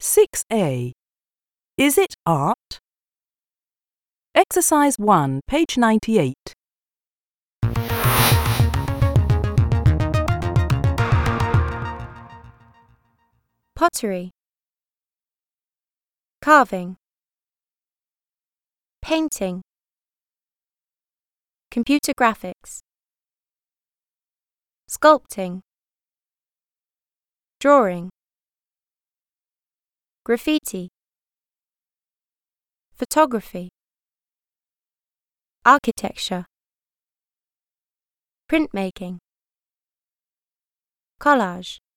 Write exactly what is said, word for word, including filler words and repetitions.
six A. Is it art? Exercise one, page ninety-eight. Pottery, carving, painting, computer graphics, sculpting, drawing, graffiti, photography, architecture, printmaking, collage.